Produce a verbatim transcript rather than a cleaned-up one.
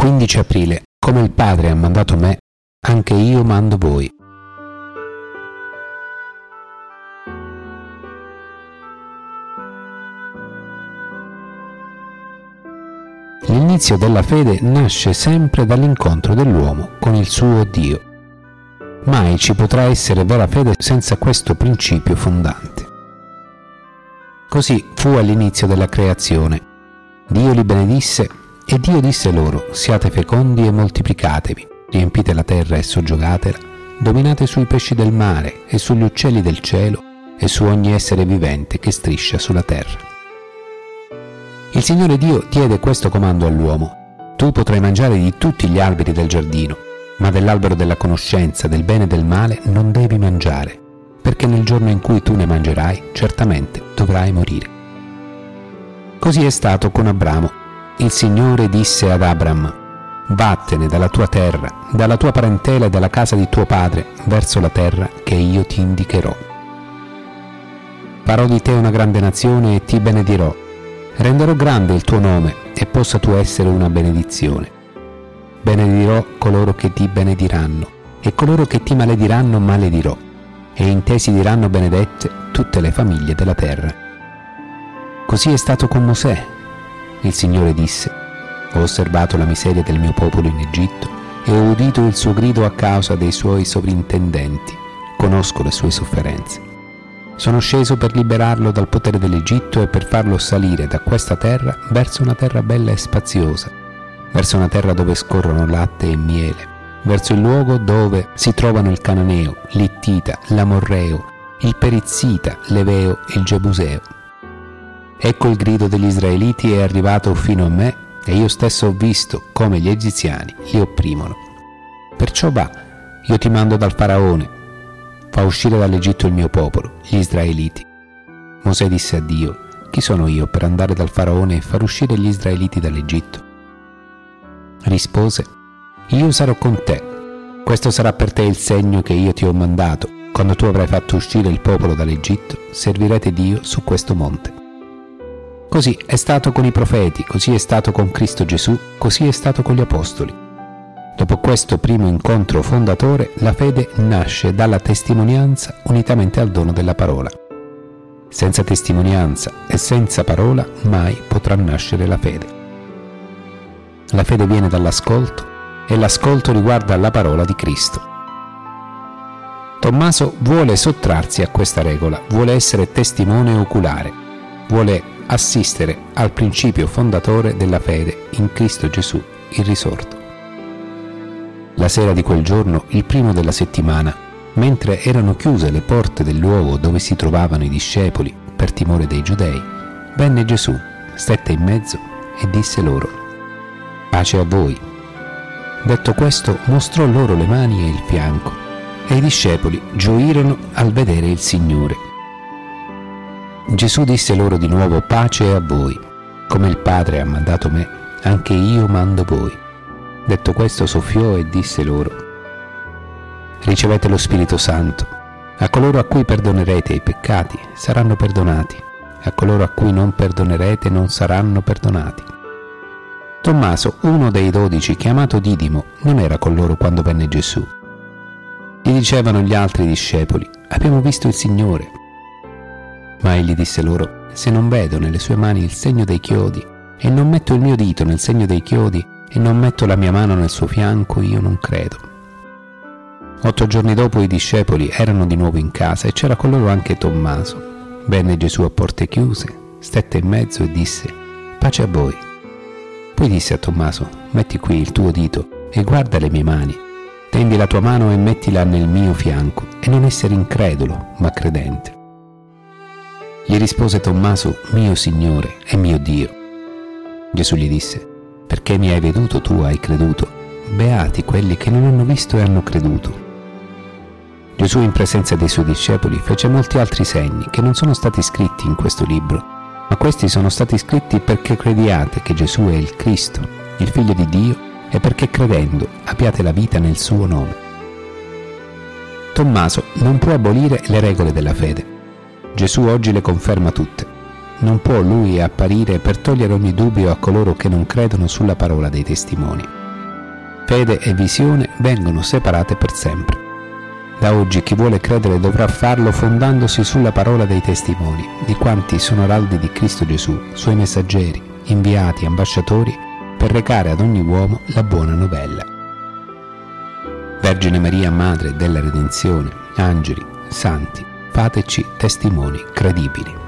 quindici aprile. Come il Padre ha mandato me, anche io mando voi. L'inizio della fede nasce sempre dall'incontro dell'uomo con il suo Dio. Mai ci potrà essere vera fede senza questo principio fondante. Così fu all'inizio della creazione. Dio li benedisse e Dio disse loro: siate fecondi e moltiplicatevi, riempite la terra e soggiogatela, dominate sui pesci del mare e sugli uccelli del cielo e su ogni essere vivente che striscia sulla terra. Il Signore Dio diede questo comando all'uomo: tu potrai mangiare di tutti gli alberi del giardino, ma dell'albero della conoscenza del bene e del male non devi mangiare, perché nel giorno in cui tu ne mangerai, certamente dovrai morire. Così è stato con Abramo. Il Signore disse ad Abram: vattene dalla tua terra, dalla tua parentela e dalla casa di tuo padre, verso la terra che io ti indicherò. Farò di te una grande nazione e ti benedirò. Renderò grande il tuo nome e possa tu essere una benedizione. Benedirò coloro che ti benediranno e coloro che ti malediranno maledirò, e in te si diranno benedette tutte le famiglie della terra. Così è stato con Mosè. Il Signore disse: ho osservato la miseria del mio popolo in Egitto e ho udito il suo grido a causa dei suoi sovrintendenti. Conosco le sue sofferenze. Sono sceso per liberarlo dal potere dell'Egitto e per farlo salire da questa terra verso una terra bella e spaziosa, verso una terra dove scorrono latte e miele, verso il luogo dove si trovano il Cananeo, l'Ittita, l'Amorreo, il Perizzita, l'Eveo e il Gebuseo. Ecco il grido degli Israeliti è arrivato fino a me, e io stesso ho visto come gli egiziani li opprimono. Perciò va, io ti mando dal Faraone. Fa uscire dall'Egitto il mio popolo, gli Israeliti. Mosè disse a Dio: chi sono io per andare dal Faraone e far uscire gli Israeliti dall'Egitto? Rispose: io sarò con te. Questo sarà per te il segno che io ti ho mandato. Quando tu avrai fatto uscire il popolo dall'Egitto, servirete Dio su questo monte. Così è stato con i profeti, così è stato con Cristo Gesù, così è stato con gli apostoli. Dopo questo primo incontro fondatore, la fede nasce dalla testimonianza unitamente al dono della parola. Senza testimonianza e senza parola mai potrà nascere la fede. La fede viene dall'ascolto e l'ascolto riguarda la parola di Cristo. Tommaso vuole sottrarsi a questa regola, vuole essere testimone oculare, vuole assistere al principio fondatore della fede in Cristo Gesù, il risorto. La sera di quel giorno, il primo della settimana, mentre erano chiuse le porte del luogo dove si trovavano i discepoli per timore dei giudei, venne Gesù, stette in mezzo e disse loro: pace a voi. Detto questo, mostrò loro le mani e il fianco, e i discepoli gioirono al vedere il Signore. Gesù disse loro di nuovo: pace a voi. Come il Padre ha mandato me, anche io mando voi. Detto questo, soffiò e disse loro: ricevete lo Spirito Santo. A coloro a cui perdonerete i peccati saranno perdonati, a coloro a cui non perdonerete non saranno perdonati. Tommaso, uno dei dodici, chiamato Didimo, non era con loro quando venne Gesù. Gli dicevano gli altri discepoli: abbiamo visto il Signore. Ma egli disse loro: se non vedo nelle sue mani il segno dei chiodi, e non metto il mio dito nel segno dei chiodi, e non metto la mia mano nel suo fianco, io non credo. Otto giorni dopo i discepoli erano di nuovo in casa e c'era con loro anche Tommaso. Venne Gesù a porte chiuse, stette in mezzo e disse: pace a voi. Poi disse a Tommaso: metti qui il tuo dito e guarda le mie mani. Tendi la tua mano e mettila nel mio fianco, e non essere incredulo, ma credente. Gli rispose Tommaso: mio Signore e mio Dio. Gesù gli disse: perché mi hai veduto tu hai creduto. Beati quelli che non hanno visto e hanno creduto. Gesù, in presenza dei suoi discepoli, fece molti altri segni che non sono stati scritti in questo libro, ma questi sono stati scritti perché crediate che Gesù è il Cristo, il Figlio di Dio, e perché credendo abbiate la vita nel suo nome. Tommaso non può abolire le regole della fede. Gesù oggi le conferma tutte. Non può lui apparire per togliere ogni dubbio a coloro che non credono sulla parola dei testimoni. Fede e visione vengono separate per sempre. Da oggi chi vuole credere dovrà farlo fondandosi sulla parola dei testimoni, di quanti sono araldi di Cristo Gesù, suoi messaggeri, inviati, ambasciatori, per recare ad ogni uomo la buona novella. Vergine Maria, Madre della Redenzione, angeli, santi, fateci testimoni credibili.